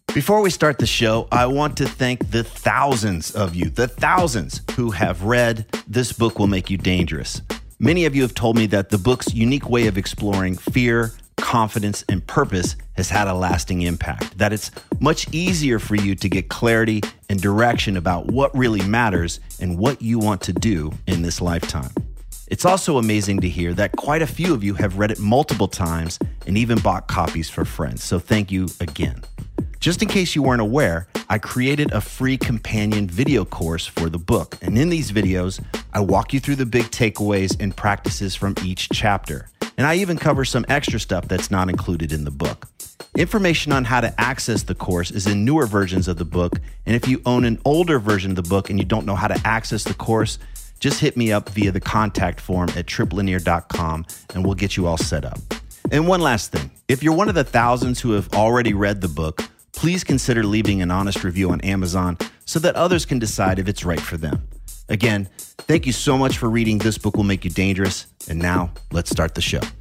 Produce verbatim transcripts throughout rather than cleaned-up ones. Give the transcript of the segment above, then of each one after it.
Before we start the show, I want to thank the thousands of you, the thousands who have read This Book Will Make You Dangerous. Many of you have told me that the book's unique way of exploring fear, confidence, and purpose has had a lasting impact, that it's much easier for you to get clarity and direction about what really matters and what you want to do in this lifetime. It's also amazing to hear that quite a few of you have read it multiple times and even bought copies for friends, so thank you again. Just in case you weren't aware, I created a free companion video course for the book. And in these videos, I walk you through the big takeaways and practices from each chapter. And I even cover some extra stuff that's not included in the book. Information on how to access the course is in newer versions of the book. And if you own an older version of the book and you don't know how to access the course, just hit me up via the contact form at trip lanier dot com and we'll get you all set up. And one last thing, if you're one of the thousands who have already read the book, please consider leaving an honest review on Amazon so that others can decide if it's right for them. Again, thank you so much for reading This Book Will Make You Dangerous. And now, let's start the show.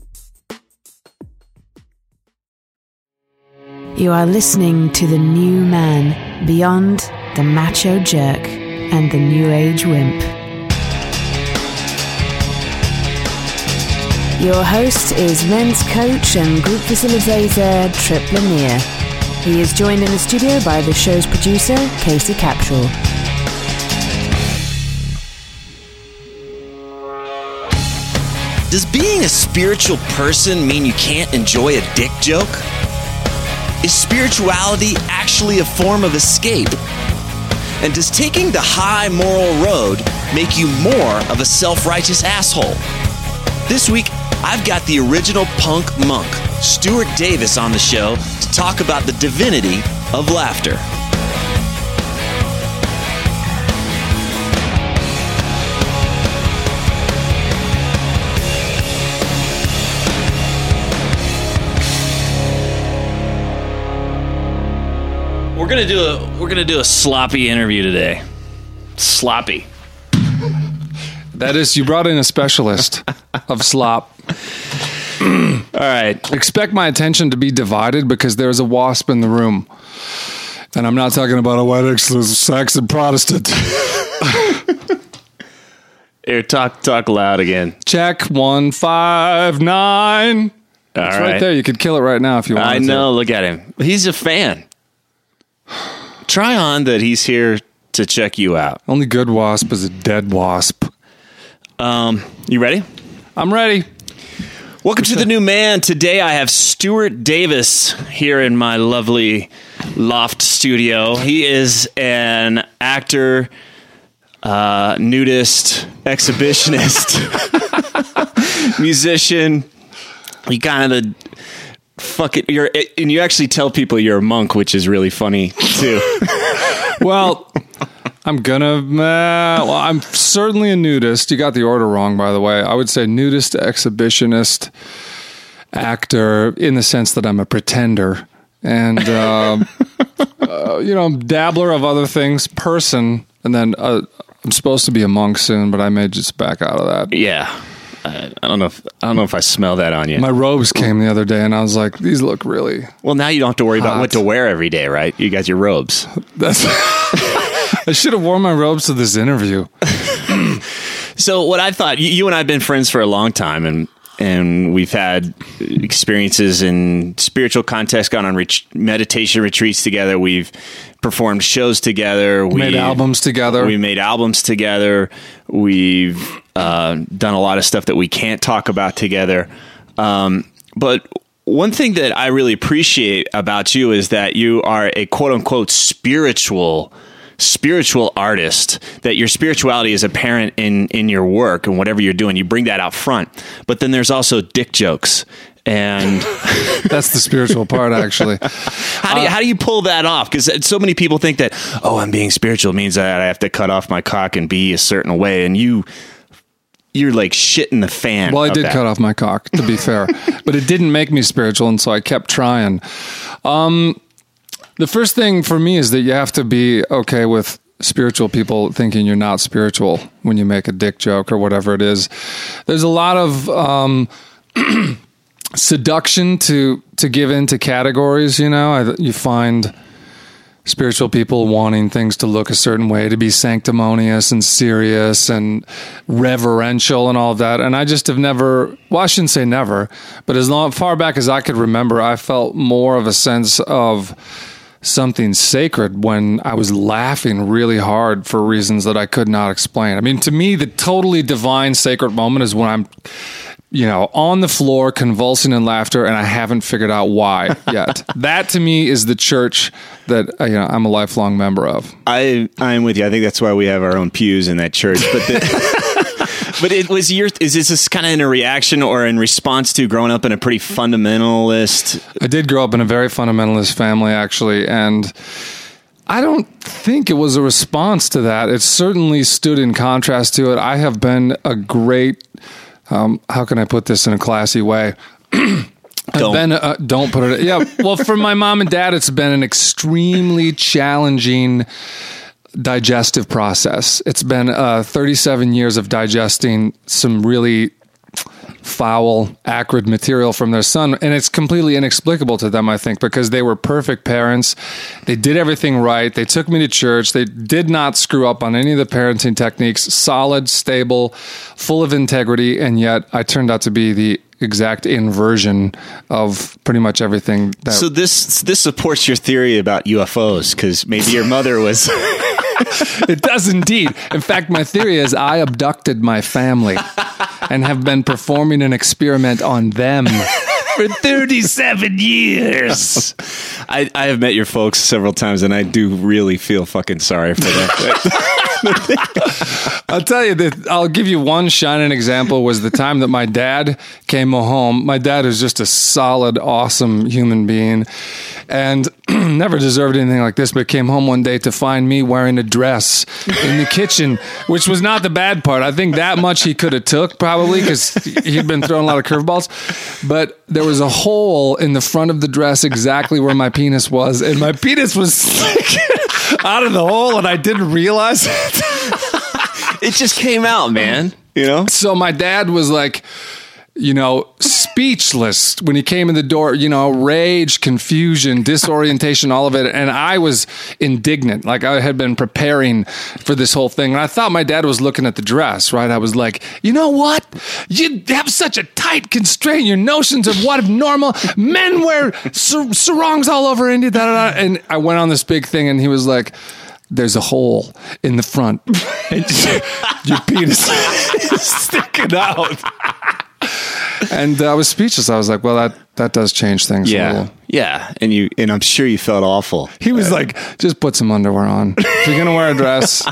You are listening to The New Man, Beyond the Macho Jerk and the New Age Wimp. Your host is men's coach and group facilitator Trip Lanier. He is joined in the studio by the show's producer, Casey Capshaw. Does being a spiritual person mean you can't enjoy a dick joke? Is spirituality actually a form of escape? And does taking the high moral road make you more of a self-righteous asshole? This week, I've got the original punk monk, Stuart Davis, on the show to talk about the divinity of laughter. We're gonna do a we're gonna do a sloppy interview today. Sloppy. That is, you brought in a specialist of slop. All right. Expect my attention to be divided because there's a wasp in the room. And I'm not talking about a white Saxon Protestant. Here, talk talk loud again. Check one five nine. All it's right. right there. You could kill it right now if you wanted to. I know. To. Look at him. He's a fan. Try on that he's here to check you out. Only good wasp is a dead wasp. Um, you ready? I'm ready. Welcome to The New Man. Today I have Stuart Davis here in my lovely loft studio. He is an actor, uh, nudist, exhibitionist, musician. You kind of fuck it. You're, and you actually tell people you're a monk, which is really funny too. Well, I'm gonna, uh, well, I'm certainly a nudist. You got the order wrong, by the way. I would say nudist, exhibitionist, actor, in the sense that I'm a pretender. And, uh, uh, you know, dabbler of other things, person. And then uh, I'm supposed to be a monk soon, but I may just back out of that. Yeah. I, I don't know if I don't know if I smell that on you. My robes came the other day, and I was like, "These look really." Well, now you don't have to worry hot. about what to wear every day, right? You got your robes. That's. I should have worn my robes to this interview. So, what I thought, you, you and I have been friends for a long time, and and we've had experiences in spiritual context, gone on ret- meditation retreats together. We've performed shows together. We made albums together. We made albums together. We've uh, done a lot of stuff that we can't talk about together. Um, but one thing that I really appreciate about you is that you are a quote unquote spiritual spiritual artist, that your spirituality is apparent in, in your work and whatever you're doing. You bring that out front. But then there's also dick jokes. And that's the spiritual part, actually. How do you, how do you pull that off? Because so many people think that, oh, I'm being spiritual means that I have to cut off my cock and be a certain way. And you, you're like shit in the fan. Well, I did that. cut off my cock, to be fair. But it didn't make me spiritual, and so I kept trying. Um, the first thing for me is that you have to be okay with spiritual people thinking you're not spiritual when you make a dick joke or whatever it is. There's a lot of... Um, seduction to to give into categories. You know, I, you find spiritual people wanting things to look a certain way, to be sanctimonious and serious and reverential and all of that. And I just have never, well, I shouldn't say never, but as long far back as I could remember, I felt more of a sense of something sacred when I was laughing really hard for reasons that I could not explain. I mean, to me, the totally divine sacred moment is when I'm, you know, on the floor convulsing in laughter and I haven't figured out why yet. That to me is the church that, you know, I'm a lifelong member of. I, I'm with you. I think that's why we have our own pews in that church. But the, but it was your, is this kind of in a reaction or in response to growing up in a pretty fundamentalist? I did grow up in a very fundamentalist family, actually. And I don't think it was a response to that. It certainly stood in contrast to it. I have been a great, Um, how can I put this in a classy way? Don't. Been, uh, don't put it. Yeah. Well, for my mom and dad, it's been an extremely challenging digestive process. It's been uh, thirty-seven years of digesting some really foul, acrid material from their son. And it's completely inexplicable to them, I think, because they were perfect parents. They did everything right. They took me to church. They did not screw up on any of the parenting techniques. Solid, stable, full of integrity. And yet I turned out to be the exact inversion of pretty much everything. That so this this supports your theory about U F Os, because maybe your mother was... It does indeed. In fact, my theory is I abducted my family and have been performing an experiment on them for thirty-seven years. I, I have met your folks several times, and I do really feel fucking sorry for them. I'll tell you that I'll give you one shining example was the time that my dad came home. My dad is just a solid, awesome human being and never deserved anything like this, but came home one day to find me wearing a dress in the kitchen, which was not the bad part. I think that much he could have took probably because he'd been throwing a lot of curveballs, but there was a hole in the front of the dress exactly where my penis was, and my penis was out of the hole and I didn't realize it. It just came out, man. You know? So my dad was like, you know, speechless when he came in the door, you know, rage, confusion, disorientation, all of it. And I was indignant. Like I had been preparing for this whole thing. And I thought my dad was looking at the dress, right? I was like, you know what? You have such a tight constraint, your notions of what normal men wear sar- sarongs all over India. Da, da, da. And I went on this big thing and he was like, there's a hole in the front. And your penis is sticking out. And uh, I was speechless. I was like, well, that, that does change things yeah. a little. Yeah. And you, and I'm sure you felt awful. He was uh, like, just put some underwear on. If you're going to wear a dress,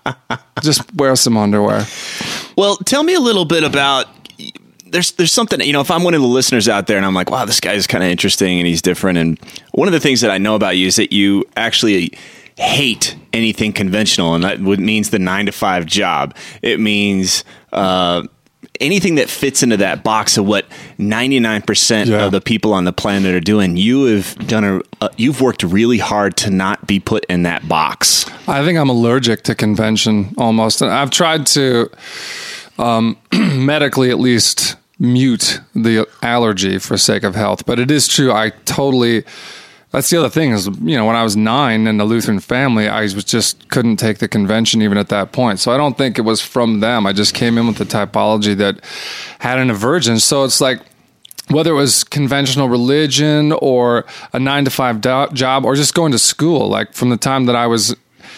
just wear some underwear. Well, tell me a little bit about, there's, there's something, you know, if I'm one of the listeners out there and I'm like, wow, this guy is kind of interesting and he's different. And one of the things that I know about you is that you actually hate anything conventional. And that means the nine to five job. It means, uh, anything that fits into that box of what ninety-nine percent yeah. of the people on the planet are doing. You have done a, uh, you've worked really hard to not be put in that box. I think I'm allergic to convention almost. And I've tried to, um, medically at least mute the allergy for sake of health, but it is true. I totally, that's the other thing is, you know, when I was nine in the Lutheran family, I was just couldn't take the convention even at that point. So I don't think it was from them. I just came in with the typology that had an aversion. So it's like, whether it was conventional religion or a nine to five do- job or just going to school, like from the time that I was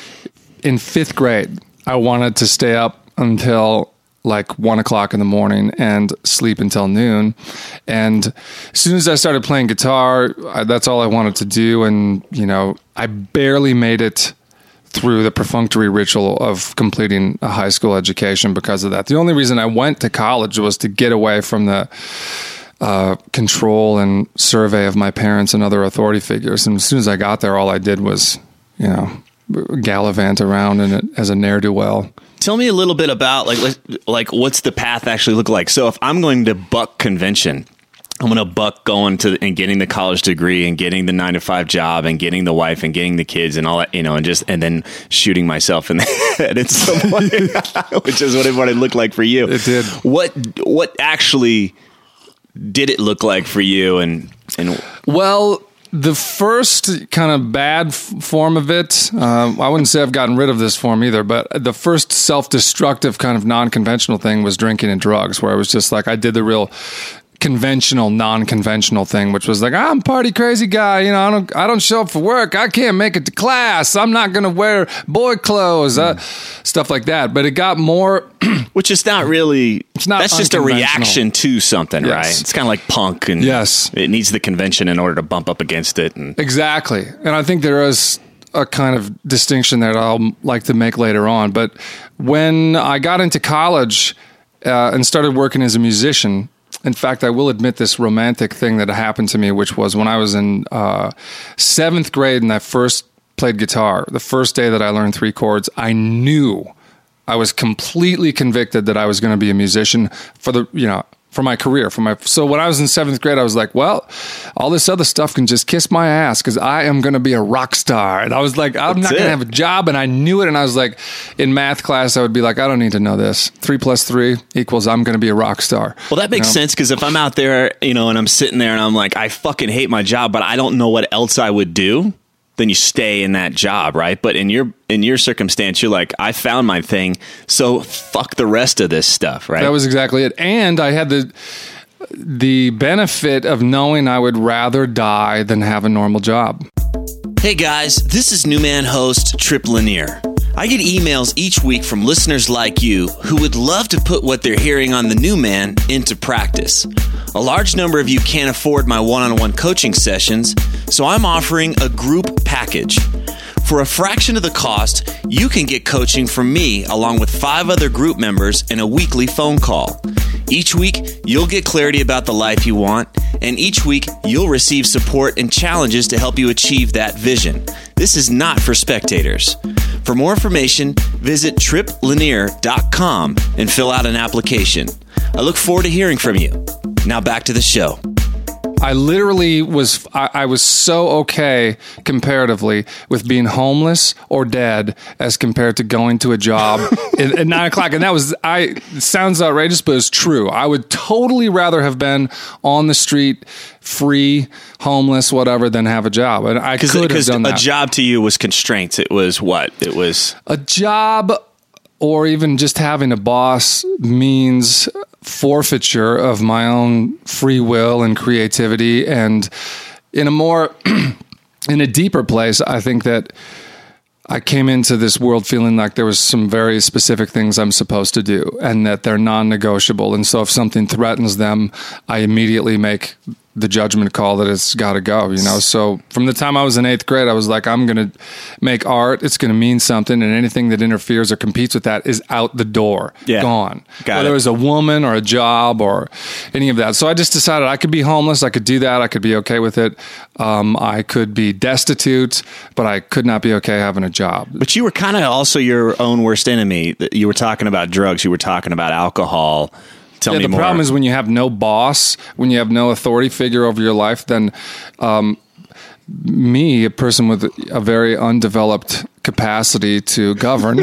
in fifth grade, I wanted to stay up until like one o'clock in the morning and sleep until noon. And as soon as I started playing guitar, I, that's all I wanted to do. And, you know, I barely made it through the perfunctory ritual of completing a high school education because of that. The only reason I went to college was to get away from the uh, control and survey of my parents and other authority figures. And as soon as I got there, all I did was, you know, gallivant around in it as a ne'er-do-well. Tell me a little bit about like like what's the path actually look like? So if I'm going to buck convention, I'm going to buck going to and getting the college degree and getting the nine to five job and getting the wife and getting the kids and all that, you know, and just and then shooting myself in the head at some point, which is what it, what it looked like for you. It did. What what actually did it look like for you? And and Well, the first kind of bad f- form of it, uh, I wouldn't say I've gotten rid of this form either, but the first self-destructive kind of non-conventional thing was drinking and drugs, where I was just like, I did the real conventional, non-conventional thing, which was like, I'm a party crazy guy. You know, I don't, I don't show up for work. I can't make it to class. I'm not going to wear boy clothes, uh, stuff like that. But it got more, which is not really, It's not that's just a unconventional. reaction to something, Yes. right? It's kind of like punk, and Yes. it needs the convention in order to bump up against it. And exactly. And I think there is a kind of distinction that I'll like to make later on. But when I got into college uh, and started working as a musician, in fact, I will admit this romantic thing that happened to me, which was when I was in uh, seventh grade and I first played guitar. The first day that I learned three chords, I knew, I was completely convicted that I was going to be a musician for the, you know, for my career. For my so when I was in seventh grade, I was like, well, all this other stuff can just kiss my ass because I am going to be a rock star. And I was like, I'm That's not going it. to have a job, and I knew it. And I was like, in math class, I would be like, I don't need to know this. Three plus three equals I'm going to be a rock star. well, that makes You know? sense, because if I'm out there, you know, and I'm sitting there and I'm like, I fucking hate my job, but I don't know what else I would do, then you stay in that job, right? But in your in your circumstance, you're like, I found my thing, so fuck the rest of this stuff, right? That was exactly it. And I had the the benefit of knowing I would rather die than have a normal job. Hey guys, this is Newman host Trip Lanier. I get emails each week from listeners like you who would love to put what they're hearing on the Newman into practice. A large number of you can't afford my one-on-one coaching sessions, so I'm offering a group package. For a fraction of the cost, you can get coaching from me along with five other group members and a weekly phone call. Each week, you'll get clarity about the life you want, and each week, you'll receive support and challenges to help you achieve that vision. This is not for spectators. For more information, visit trip lanier dot com and fill out an application. I look forward to hearing from you. Now back to the show. I literally was, I, I was so okay comparatively with being homeless or dead as compared to going to a job at, at nine o'clock. And that was, I, it sounds outrageous, but it's true. I would totally rather have been on the street, free, homeless, whatever, than have a job. And I could have Because done a that. job to you was constraints. It was what? It was... A job or even just having a boss means forfeiture of my own free will and creativity. And in a more, in a deeper place, I think that I came into this world feeling like there was some very specific things I'm supposed to do and that they're non-negotiable. And so if something threatens them, I immediately make the judgment call that it's got to go, you know? So from the time I was in eighth grade, I was like, I'm going to make art. It's going to mean something. And anything that interferes or competes with that is out the door, Yeah. gone. Got Whether it. it was a woman or a job or any of that. So I just decided I could be homeless. I could do that. I could be okay with it. Um, I could be destitute, but I could not be okay having a job. But you were kind of also your own worst enemy. You were talking about drugs. You were talking about alcohol. Tell Yeah, me the more. problem is when you have no boss, when you have no authority figure over your life, then um, me, a person with a very undeveloped capacity to govern,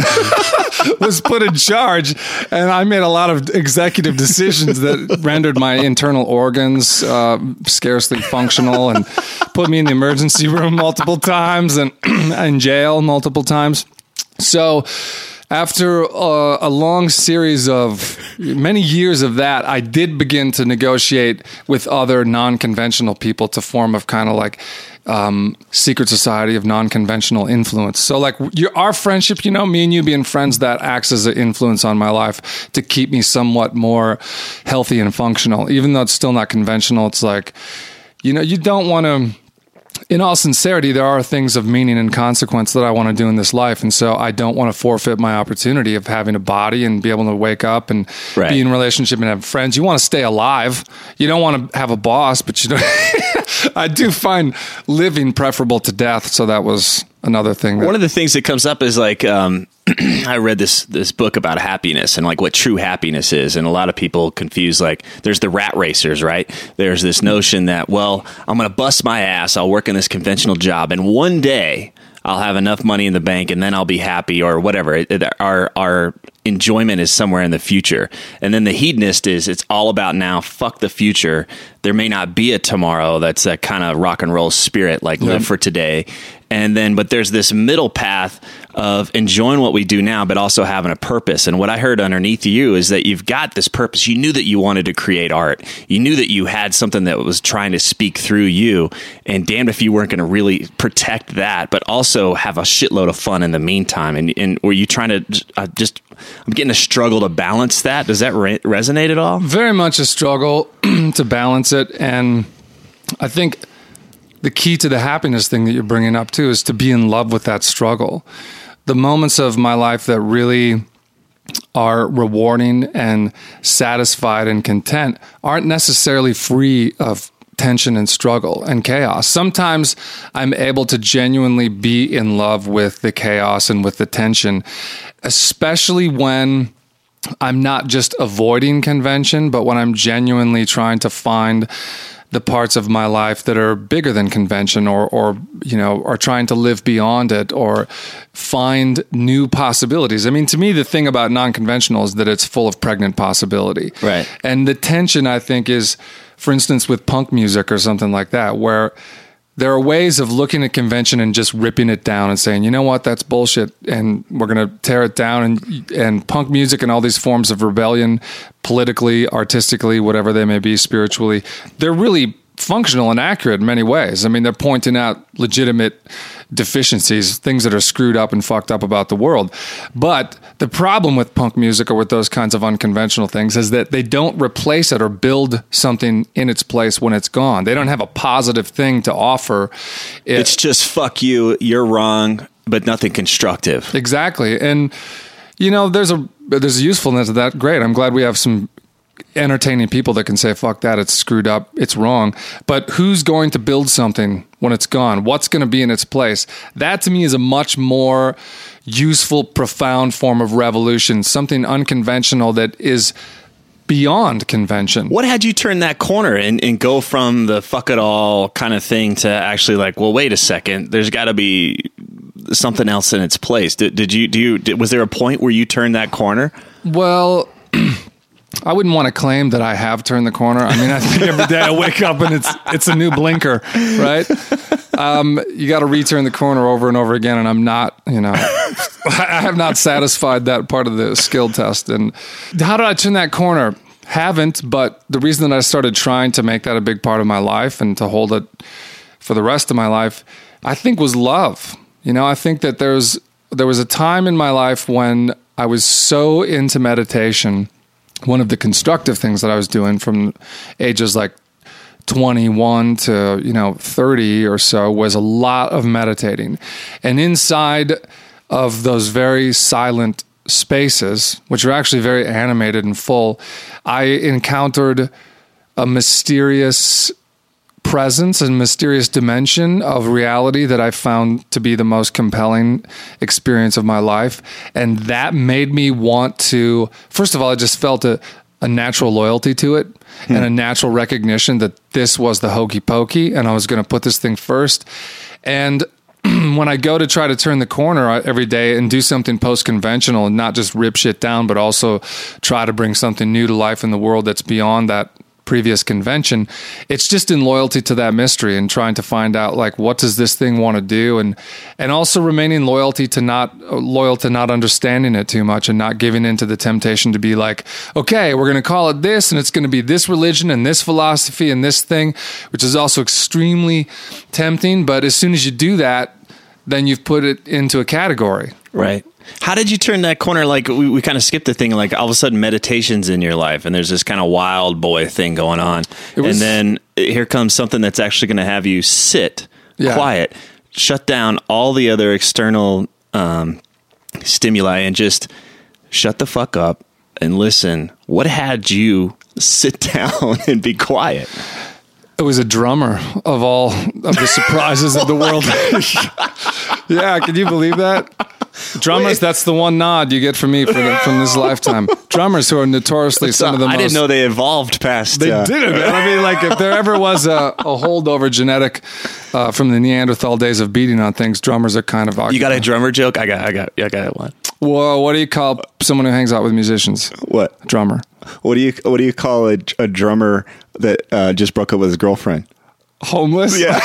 was put in charge, and I made a lot of executive decisions that rendered my internal organs uh, scarcely functional and put me in the emergency room multiple times and in jail multiple times. So after uh, a long series of many years of that, I did begin to negotiate with other non-conventional people to form a kind of like um, secret society of non-conventional influence. So like your, our friendship, you know, me and you being friends, that acts as an influence on my life to keep me somewhat more healthy and functional. Even though it's still not conventional, it's like, you know, you don't want to... In all sincerity, there are things of meaning and consequence that I want to do in this life. And so I don't want to forfeit my opportunity of having a body and be able to wake up and Right. be in a relationship and have friends. You want to stay alive. You don't want to have a boss, but you know, I do find living preferable to death. So that was another thing. That, One of the things that comes up is like, um, I read this this book about happiness and like what true happiness is, and a lot of people confuse, like, there's the rat racers, right? There's this notion that, well, I'm going to bust my ass, I'll work in this conventional job, and one day I'll have enough money in the bank, and then I'll be happy, or whatever. It- it- Our our enjoyment is somewhere in the future. And then the hedonist is it's all about now, fuck the future. There may not be a tomorrow. That's that kind of rock and roll spirit, like Yeah. live for today. And then, but there's this middle path of enjoying what we do now, but also having a purpose. And what I heard underneath you is that you've got this purpose. You knew that you wanted to create art. You knew that you had something that was trying to speak through you. And damned if you weren't going to really protect that, but also have a shitload of fun in the meantime. And, and were you trying to uh, just, I'm getting a struggle to balance that. Does that re- resonate at all? Very much a struggle to balance it. And I think the key to the happiness thing that you're bringing up too is to be in love with that struggle. The moments of my life that really are rewarding and satisfied and content aren't necessarily free of tension and struggle and chaos. Sometimes I'm able to genuinely be in love with the chaos and with the tension, especially when I'm not just avoiding convention, but when I'm genuinely trying to find the parts of my life that are bigger than convention, or, or, you know, are trying to live beyond it or find new possibilities. I mean, to me, the thing about non-conventional is that it's full of pregnant possibility. Right. And the tension, I think, is, for instance, with punk music or something like that, where there are ways of looking at convention and just ripping it down and saying, you know what, that's bullshit, and we're going to tear it down. And and punk music and all these forms of rebellion, politically, artistically, whatever they may be, spiritually, they're really functional and accurate in many ways. I mean, they're pointing out legitimate deficiencies, things that are screwed up and fucked up about the world. But the problem with punk music or with those kinds of unconventional things is that they don't replace it or build something in its place when it's gone. They don't have a positive thing to offer. It, It's just fuck you, you're wrong, but nothing constructive. Exactly. And, you know, there's a there's a usefulness of that. Great. I'm glad we have some entertaining people that can say, fuck that, it's screwed up, it's wrong. But who's going to build something when it's gone? What's going to be in its place? That to me is a much more useful, profound form of revolution, something unconventional that is beyond convention. What had you turn that corner and, and go from the fuck it all kind of thing to actually like, well, wait a second, there's got to be something else in its place? Did, did you, do you, did, was there a point where you turned that corner? Well, I wouldn't want to claim that I have turned the corner. I mean, I think every day I wake up and it's it's a new blinker, right? Um, you got to return the corner over and over again, and I'm not, you know, I have not satisfied that part of the skill test. And how did I turn that corner? Haven't, but the reason that I started trying to make that a big part of my life and to hold it for the rest of my life, I think was love. You know, I think that there's there was a time in my life when I was so into meditation. One of the constructive things that I was doing from ages like twenty-one to, you know, thirty or so was a lot of meditating. And inside of those very silent spaces, which are actually very animated and full, I encountered a mysterious presence and mysterious dimension of reality that I found to be the most compelling experience of my life. And that made me want to, first of all, I just felt a, a natural loyalty to it hmm. and a natural recognition that this was the hokey pokey and I was going to put this thing first. And when I go to try to turn the corner every day and do something post-conventional and not just rip shit down, but also try to bring something new to life in the world that's beyond that previous convention, it's just in loyalty to that mystery and trying to find out, like, what does this thing want to do, and and also remaining loyalty to not loyal to not understanding it too much and not giving into the temptation to be like, okay, we're going to call it this, and it's going to be this religion and this philosophy and this thing, which is also extremely tempting. But as soon as you do that, then you've put it into a category. Right. How did you turn that corner? Like we, we kind of skipped the thing, like all of a sudden meditation's in your life and there's this kind of wild boy thing going on. Was, and then here comes something that's actually going to have you sit yeah. quiet, shut down all the other external um, stimuli and just shut the fuck up and listen. What had you sit down and be quiet? It was a drummer of all of the surprises of the world. Yeah, can you believe that? Drummers, Wait. That's the one nod you get from me for the, from this lifetime. Drummers who are notoriously some of the I most... I didn't know they evolved past... They uh, didn't, man. I mean, like, if there ever was a, a holdover genetic uh, from the Neanderthal days of beating on things, drummers are kind of... You got a drummer joke? I got I got, I got one. Well, what do you call someone who hangs out with musicians? What? A drummer. What do you What do you call a, a drummer that uh, just broke up with his girlfriend? Homeless? Yeah.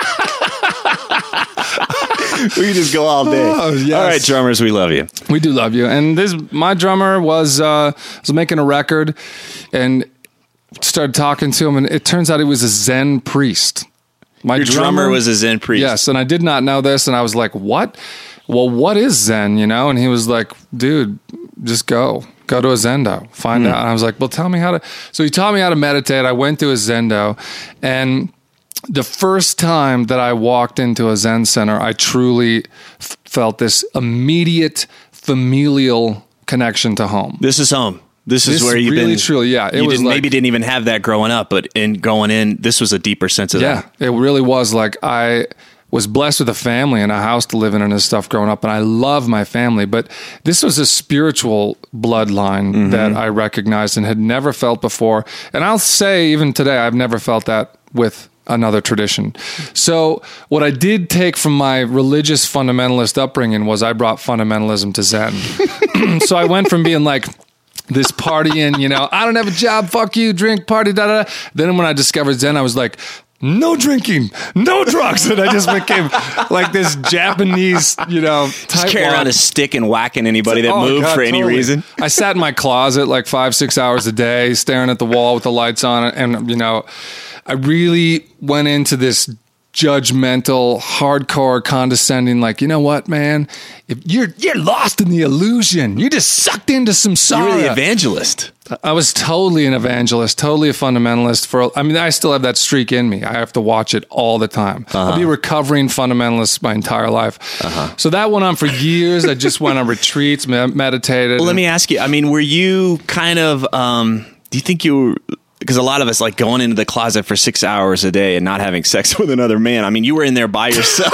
We can just go all day. Oh, yes. All right, drummers, we love you. We do love you. And this, my drummer was uh, was making a record, and started talking to him, and it turns out he was a Zen priest. My Your drummer, drummer was a Zen priest. Yes, and I did not know this, and I was like, "What? Well, what is Zen?" You know, and he was like, "Dude, just go, go to a Zendo, find mm. out." And I was like, "Well, tell me how to." So he taught me how to meditate. I went to a Zendo, and the first time that I walked into a Zen center, I truly f- felt this immediate familial connection to home. This is home. This, this is where you've really, been. Truly, yeah. It you was didn't, like, maybe didn't even have that growing up, but in going in, this was a deeper sense of yeah, that. Yeah, it really was. Like, I was blessed with a family and a house to live in and stuff growing up, and I love my family, but this was a spiritual bloodline mm-hmm. that I recognized and had never felt before. And I'll say, even today, I've never felt that with another tradition. So what I did take from my religious fundamentalist upbringing was I brought fundamentalism to Zen. So I went from being like this partying, you know, I don't have a job, fuck you, drink, party, da da da. Then when I discovered Zen, I was like, no drinking, no drugs. And I just became like this Japanese, you know, just carrying around a stick and whacking anybody that oh, moved God, for any totally. reason. I sat in my closet like five, six hours a day, staring at the wall with the lights on. And, you know, I really went into this judgmental, hardcore, condescending, like, you know what, man? If you're you're lost in the illusion. You're just sucked into samsara. You were the evangelist. I was totally an evangelist, totally a fundamentalist. For I mean, I still have that streak in me. I have to watch it all the time. Uh-huh. I'll be a recovering fundamentalist my entire life. Uh-huh. So that went on for years. I just went on retreats, me- meditated. Well, let and, me ask you. I mean, were you kind of? Um, do you think you were? Because a lot of us like going into the closet for six hours a day and not having sex with another man. I mean, you were in there by yourself.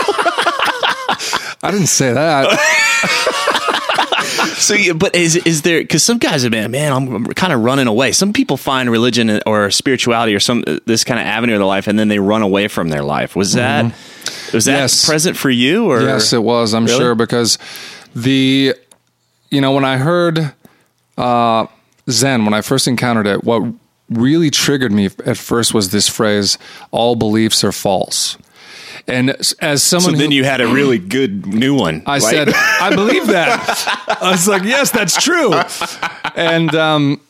I didn't say that. So, but is is there? Because some guys have been, man, I'm kind of running away. Some people find religion or spirituality or some this kind of avenue of their life, and then they run away from their life. Was that mm-hmm. was that yes. present for you? Or yes, it was. I'm really? sure because the, you know, when I heard uh, Zen, when I first encountered it, what really triggered me at first was this phrase, all beliefs are false. And as someone So then who, you had a really good new one. I right? said, I believe that. I was like, yes, that's true. And um,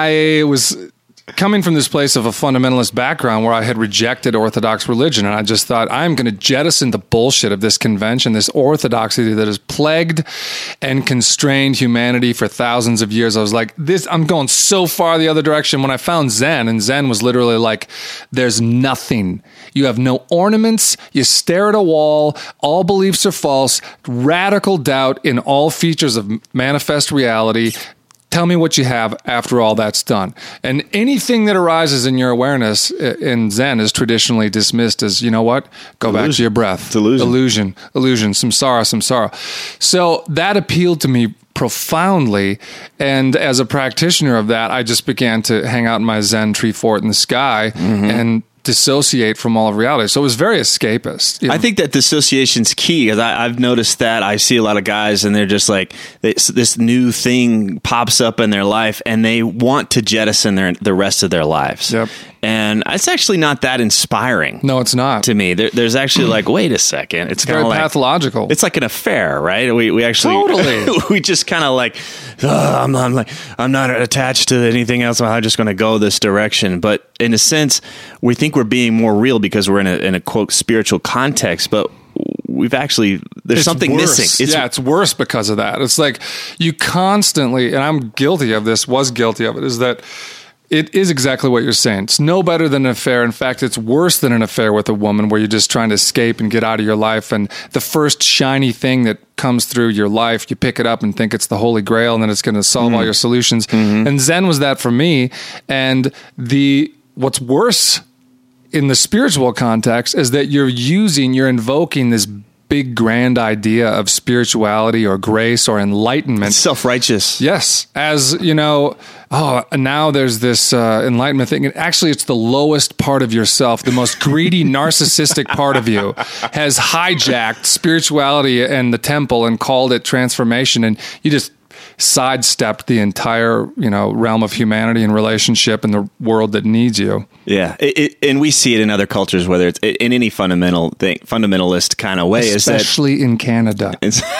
I was coming from this place of a fundamentalist background where I had rejected Orthodox religion. And I just thought, I'm going to jettison the bullshit of this convention, this orthodoxy that has plagued and constrained humanity for thousands of years. I was like, this, I'm going so far the other direction. When I found Zen, and Zen was literally like, there's nothing. You have no ornaments. You stare at a wall. All beliefs are false. Radical doubt in all features of manifest reality. Tell me what you have after all that's done. And anything that arises in your awareness in Zen is traditionally dismissed as, you know what? Go illusion. Back to your breath. It's illusion. Illusion. Illusion. Samsara, samsara. So that appealed to me profoundly. And as a practitioner of that, I just began to hang out in my Zen tree fort in the sky mm-hmm. and dissociate from all of reality. So it was very escapist. You know? I think that dissociation's key because I've noticed that I see a lot of guys and they're just like this, this new thing pops up in their life and they want to jettison their the rest of their lives. Yep. And it's actually not that inspiring. No, it's not. To me, there, there's actually like, wait a second. It's, it's very like, pathological. It's like an affair, right? We we actually totally we just kind of like, oh, I'm, I'm like I'm not attached to anything else. I'm just going to go this direction. But in a sense, we think we're being more real because we're in a in a quote spiritual context, but we've actually there's it's something worse. missing. It's, yeah, it's worse because of that. It's like you constantly, and I'm guilty of this, was guilty of it, is that it is exactly what you're saying. It's no better than an affair. In fact, it's worse than an affair with a woman where you're just trying to escape and get out of your life. And the first shiny thing that comes through your life, you pick it up and think it's the Holy Grail and then it's going to solve mm-hmm. all your solutions. Mm-hmm. And Zen was that for me. And the what's worse in the spiritual context is that you're using, you're invoking this big grand idea of spirituality or grace or enlightenment. Self-righteous. Yes. As, you know, oh, now there's this uh, enlightenment thing. And actually, it's the lowest part of yourself, the most greedy, narcissistic part of you has hijacked spirituality and the temple and called it transformation. And you just sidestepped the entire, you know, realm of humanity and relationship and the world that needs you. Yeah, it, it, and we see it in other cultures, whether it's in any fundamental thing, fundamentalist kind of way, especially is that, in Canada.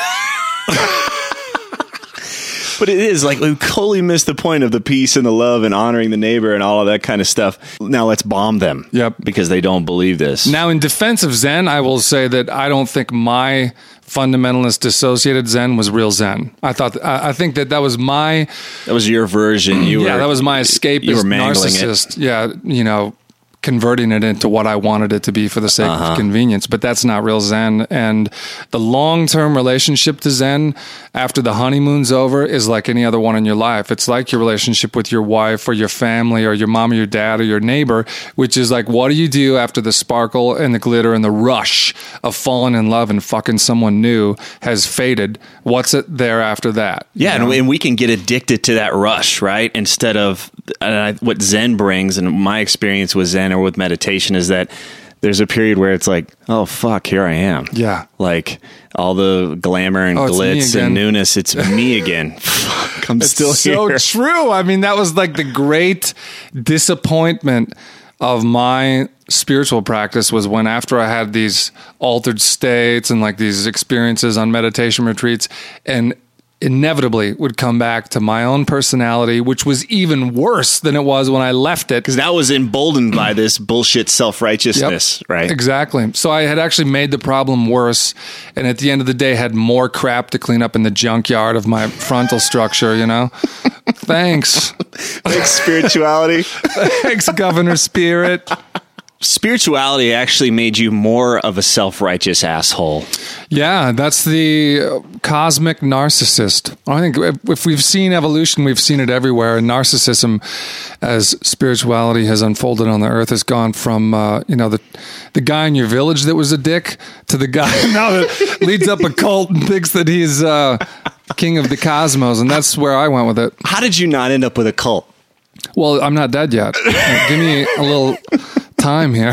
But it is like we totally missed the point of the peace and the love and honoring the neighbor and all of that kind of stuff. Now let's bomb them. Yep, because they don't believe this. Now, in defense of Zen, I will say that I don't think my fundamentalist dissociated Zen was real Zen. I thought, I, I think that that was my... That was your version. You yeah, were, that was my escapist you were mangling narcissist. It. Yeah, you know, converting it into what I wanted it to be for the sake uh-huh. of convenience. But that's not real Zen. And the long-term relationship to Zen after the honeymoon's over is like any other one in your life. It's like your relationship with your wife or your family or your mom or your dad or your neighbor, which is like, what do you do after the sparkle and the glitter and the rush of falling in love and fucking someone new has faded? What's it there after that? Yeah, and, and we can get addicted to that rush, right? Instead of uh, what Zen brings, and my experience with Zen or with meditation is that there's a period where it's like, oh, fuck, here I am. Yeah. Like all the glamour and oh, glitz and newness. It's me again. Fuck, I'm it's still so here. So true. I mean, that was like the great disappointment of my spiritual practice was when after I had these altered states and like these experiences on meditation retreats and inevitably would come back to my own personality, which was even worse than it was when I left it. Because that was emboldened by this bullshit self-righteousness, yep, right? Exactly. So I had actually made the problem worse, and at the end of the day had more crap to clean up in the junkyard of my frontal structure, you know? Thanks. Thanks, spirituality. Thanks, Governor Spirit. Spirituality actually made you more of a self-righteous asshole. Yeah, that's the cosmic narcissist. I think if we've seen evolution, we've seen it everywhere. And narcissism, as spirituality has unfolded on the earth, has gone from, uh, you know, the the guy in your village that was a dick to the guy now that leads up a cult and thinks that he's uh, king of the cosmos. And that's where I went with it. How did you not end up with a cult? Well, I'm not dead yet. Give me a little time here.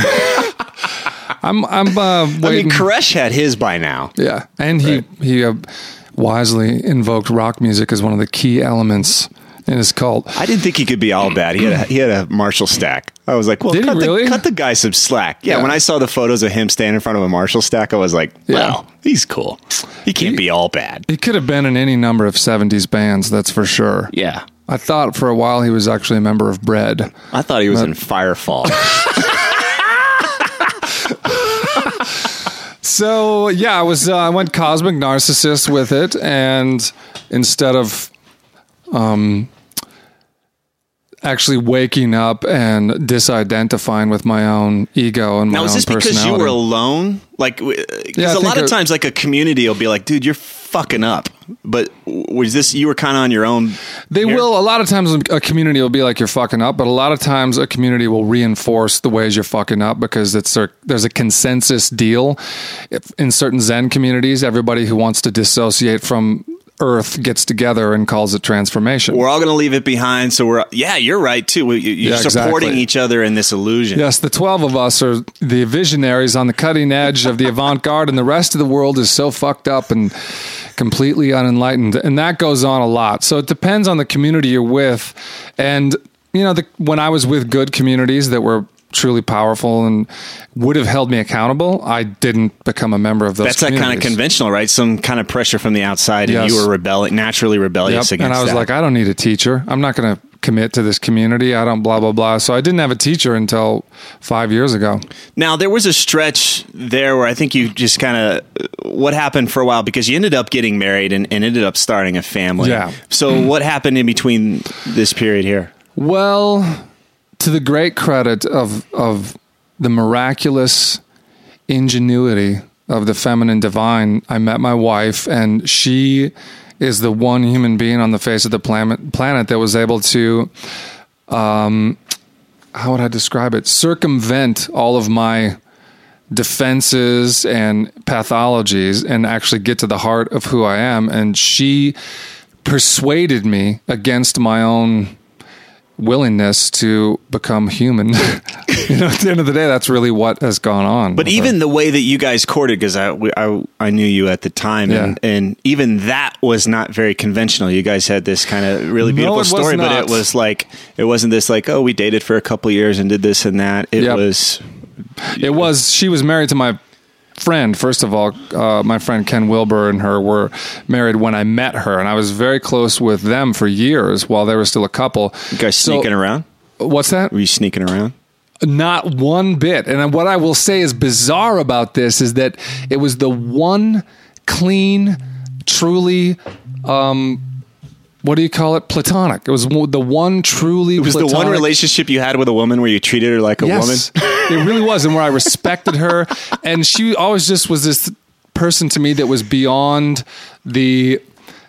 I'm I'm uh, waiting. I mean, Koresh had his by now. Yeah, and he right. he uh, wisely invoked rock music as one of the key elements in his cult. I didn't think he could be all bad. He had a, he had a Marshall stack. I was like, well, Did cut, he really? the, cut the guy some slack. Yeah, yeah, when I saw the photos of him standing in front of a Marshall stack, I was like, well, yeah. he's cool. He can't he, be all bad. He could have been in any number of seventies bands, that's for sure. Yeah. I thought for a while he was actually a member of Bread. I thought he was but, in Firefall. So yeah, I was uh, I went cosmic narcissist with it, and instead of um, actually waking up and disidentifying with my own ego and my now, own is this personality. Because you were alone? Like, because yeah, a lot of it, times, like a community will be like, "Dude, you're fucking up." But was this you were kind of on your own? They here? will. A lot of times, a community will be like, "You're fucking up," but a lot of times, a community will reinforce the ways you're fucking up because it's a, there's a consensus deal. If, in certain Zen communities, everybody who wants to dissociate from Earth gets together and calls it transformation. We're all going to leave it behind. So we're, yeah, you're right too. You're yeah, supporting exactly. each other in this illusion. Yes. The twelve of us are the visionaries on the cutting edge of the avant-garde, and the rest of the world is so fucked up and completely unenlightened. And that goes on a lot. So it depends on the community you're with. And, you know, the, when I was with good communities that were truly powerful and would have held me accountable, I didn't become a member of those That's that kind of conventional, right? Some kind of pressure from the outside, and yes. you were rebelling, naturally rebellious yep. against And I was that. like, I don't need a teacher. I'm not going to commit to this community. I don't blah, blah, blah. So I didn't have a teacher until five years ago. Now, there was a stretch there where I think you just kind of, what happened for a while, because you ended up getting married and, and ended up starting a family. Yeah. So mm. what happened in between this period here? Well, to the great credit of of the miraculous ingenuity of the feminine divine, I met my wife, and she is the one human being on the face of the planet planet that was able to, um, how would I describe it, circumvent all of my defenses and pathologies and actually get to the heart of who I am. And she persuaded me against my own willingness to become human. You know, at the end of the day, that's really what has gone on. But even her. The way that you guys courted, because I, I, I knew you at the time, Yeah. and, and even that was not very conventional. You guys had this kind of really beautiful No, it was story, but not. it was like, it wasn't this like, oh, we dated for a couple years and did this and that. It Yep. was... It was, she was married to my friend. First of all, uh, my friend Ken Wilbur and her were married when I met her, and I was very close with them for years while they were still a couple. You guys So- sneaking around? What's that? Were you sneaking around? Not one bit. And what I will say is bizarre about this is that it was the one clean, truly, um, what do you call it? Platonic. It was the one truly It was platonic. the one relationship you had with a woman where you treated her like a Yes, woman? it really was. And where I respected her. And she always just was this person to me that was beyond the...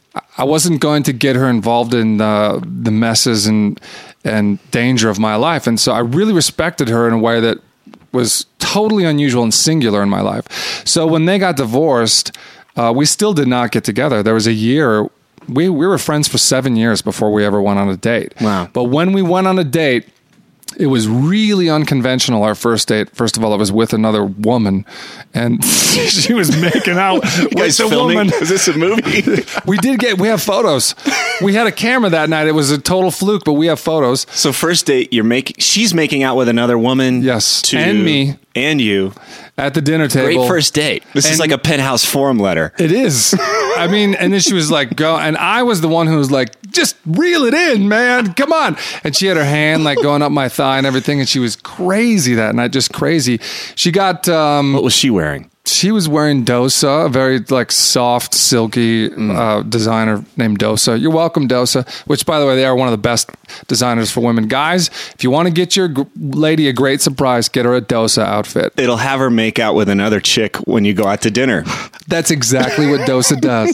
I wasn't going to get her involved in the, the messes and and danger of my life. And so I really respected her in a way that was totally unusual and singular in my life. So when they got divorced, uh, we still did not get together. There was a year, we, we were friends for seven years before we ever went on a date. Wow. But when we went on a date, it was really unconventional, our first date. First of all, it was with another woman, and she was making out with guys the filming? woman. Is this a movie? We did get, we have photos. We had a camera that night. It was a total fluke, but we have photos. So first date, you're making. She's making out with another woman. Yes, to, and me. and you. At the dinner table. Great first date. This is And- like a Penthouse Forum letter. It is. I mean, and then she was like, go, and I was the one who was like, just reel it in, man. Come on. And she had her hand like going up my thigh and everything. And she was crazy that night, just crazy. She got, um, What was she wearing? she was wearing Dosa, a very like soft, silky uh, designer named Dosa. You're welcome, Dosa, which by the way, they are one of the best designers for women. Guys, if you want to get your g- lady a great surprise, get her a Dosa outfit. It'll have her make out with another chick when you go out to dinner. That's exactly what Dosa does.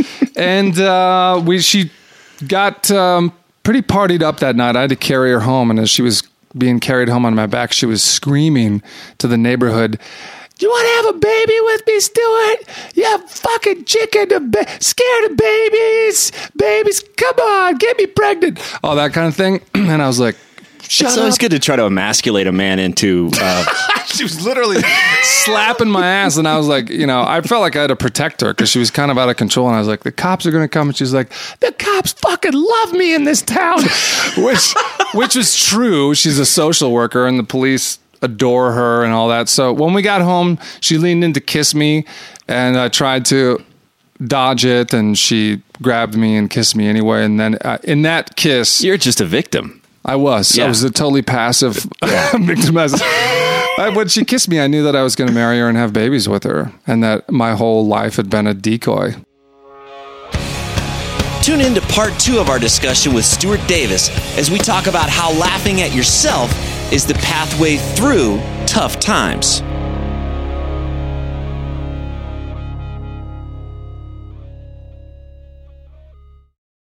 And uh, we she got um, pretty partied up that night. I had to carry her home, and as she was being carried home on my back, she was screaming to the neighborhood, "You want to have a baby with me, Stuart? You fucking chicken, a ba- scared of babies, babies. Come on, get me pregnant." All that kind of thing. And I was like, "Shut It's up." always good to try to emasculate a man into. Uh, She was literally slapping my ass, and I was like, you know, I felt like I had to protect her because she was kind of out of control. And I was like, the cops are going to come, and she's like, the cops fucking love me in this town, which which was true. She's a social worker, and the police adore her and all that. So when we got home, she leaned in to kiss me, and I tried to dodge it, and she grabbed me and kissed me anyway. And then uh, in that kiss, you're just a victim. I was. Yeah. I was a totally passive victim. I, when she kissed me, I knew that I was going to marry her and have babies with her, and that my whole life had been a decoy. Tune in to part two of our discussion with Stuart Davis as we talk about how laughing at yourself is the pathway through tough times.